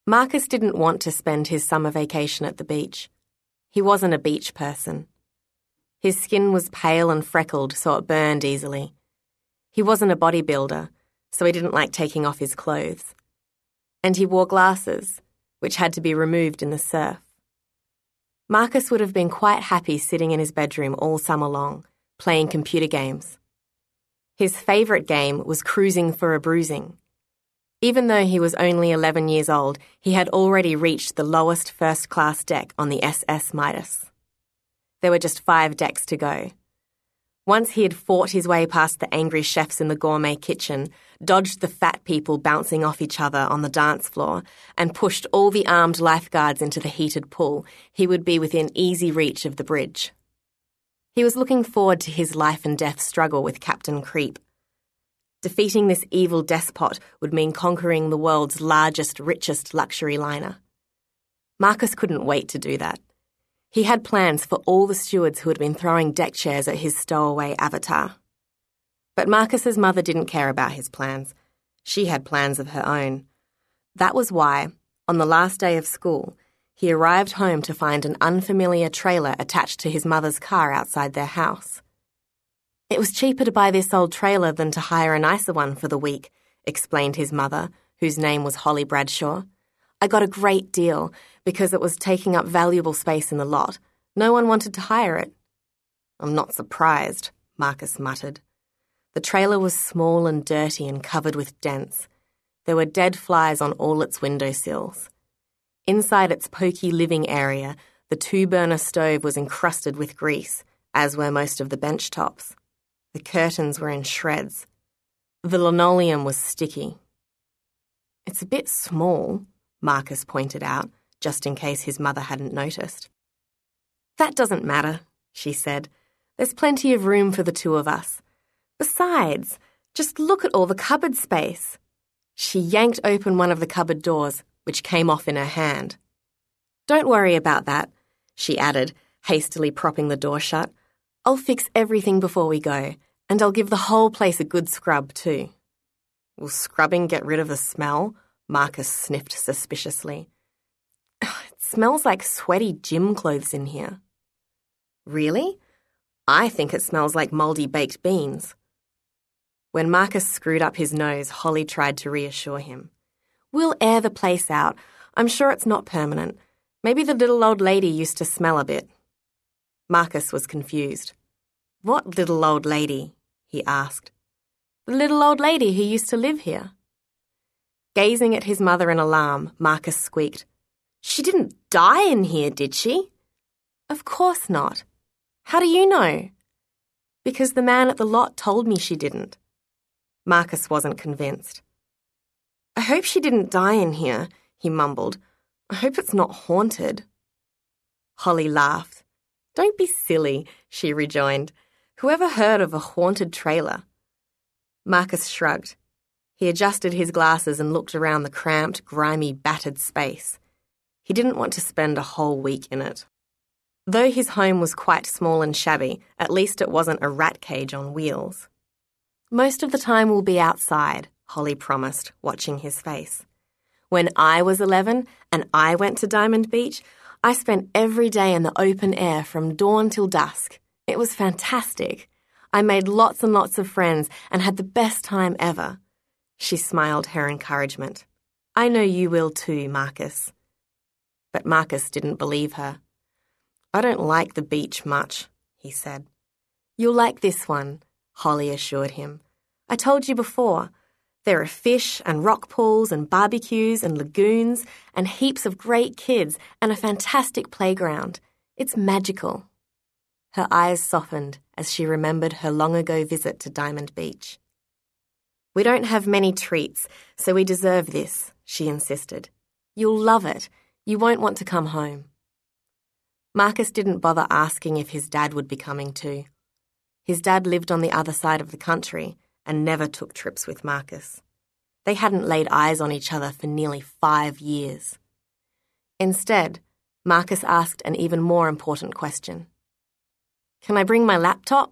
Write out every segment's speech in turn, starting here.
Marcus didn't want to spend his summer vacation at the beach. He wasn't a beach person. His skin was pale and freckled, so it burned easily. He wasn't a bodybuilder, so he didn't like taking off his clothes. And he wore glasses, which had to be removed in the surf. Marcus would have been quite happy sitting in his bedroom all summer long, playing computer games. His favourite game was Cruising for a Bruising. Even though he was only 11 years old, he had already reached the lowest first-class deck on the SS Midas. There were just 5 decks to go. Once he had fought his way past the angry chefs in the gourmet kitchen, dodged the fat people bouncing off each other on the dance floor, and pushed all the armed lifeguards into the heated pool, he would be within easy reach of the bridge. He was looking forward to his life-and-death struggle with Captain Creep. Defeating this evil despot would mean conquering the world's largest, richest luxury liner. Marcus couldn't wait to do that. He had plans for all the stewards who had been throwing deck chairs at his stowaway avatar. But Marcus's mother didn't care about his plans. She had plans of her own. That was why, on the last day of school, he arrived home to find an unfamiliar trailer attached to his mother's car outside their house. "It was cheaper to buy this old trailer than to hire a nicer one for the week," explained his mother, whose name was Holly Bradshaw. "I got a great deal because it was taking up valuable space in the lot. No one wanted to hire it." "I'm not surprised," Marcus muttered. The trailer was small and dirty and covered with dents. There were dead flies on all its windowsills. Inside its poky living area, the 2-burner stove was encrusted with grease, as were most of the bench tops. The curtains were in shreds. The linoleum was sticky. "It's a bit small," Marcus pointed out, just in case his mother hadn't noticed. "That doesn't matter," she said. "There's plenty of room for the 2 of us. Besides, just look at all the cupboard space." She yanked open one of the cupboard doors, which came off in her hand. "Don't worry about that," she added, hastily propping the door shut. "I'll fix everything before we go, and I'll give the whole place a good scrub too." "Will scrubbing get rid of the smell?" Marcus sniffed suspiciously. "It smells like sweaty gym clothes in here." "Really? I think it smells like mouldy baked beans." When Marcus screwed up his nose, Holly tried to reassure him. "We'll air the place out. I'm sure it's not permanent. Maybe the little old lady used to smell a bit." Marcus was confused. "What little old lady?" he asked. "The little old lady who used to live here." Gazing at his mother in alarm, Marcus squeaked, "She didn't die in here, did she?" "Of course not. How do you know?" "Because the man at the lot told me she didn't." Marcus wasn't convinced. "I hope she didn't die in here," he mumbled. "I hope it's not haunted." Holly laughed. "Don't be silly," she rejoined. "Whoever heard of a haunted trailer?" Marcus shrugged. He adjusted his glasses and looked around the cramped, grimy, battered space. He didn't want to spend a whole week in it. Though his home was quite small and shabby, at least it wasn't a rat cage on wheels. "Most of the time we'll be outside," Holly promised, watching his face. "When I was 11 and I went to Diamond Beach, I spent every day in the open air from dawn till dusk. It was fantastic. I made lots and lots of friends and had the best time ever." She smiled her encouragement. "I know you will too, Marcus." But Marcus didn't believe her. "I don't like the beach much," he said. "You'll like this one," Holly assured him. "I told you before. There are fish and rock pools and barbecues and lagoons and heaps of great kids and a fantastic playground. It's magical." Her eyes softened as she remembered her long-ago visit to Diamond Beach. "We don't have many treats, so we deserve this," she insisted. "You'll love it. You won't want to come home." Marcus didn't bother asking if his dad would be coming too. His dad lived on the other side of the country and never took trips with Marcus. They hadn't laid eyes on each other for nearly 5 years. Instead, Marcus asked an even more important question. "Can I bring my laptop?"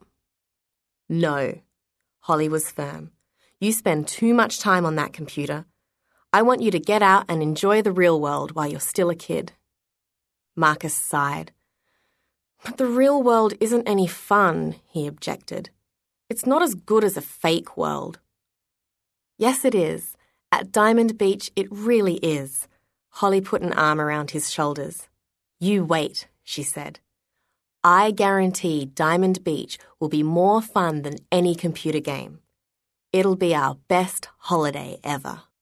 "No." Holly was firm. "You spend too much time on that computer. I want you to get out and enjoy the real world while you're still a kid." Marcus sighed. "But the real world isn't any fun," he objected. "It's not as good as a fake world." "Yes, it is. At Diamond Beach, it really is." Holly put an arm around his shoulders. "You wait," she said. "I guarantee Diamond Beach will be more fun than any computer game. It'll be our best holiday ever."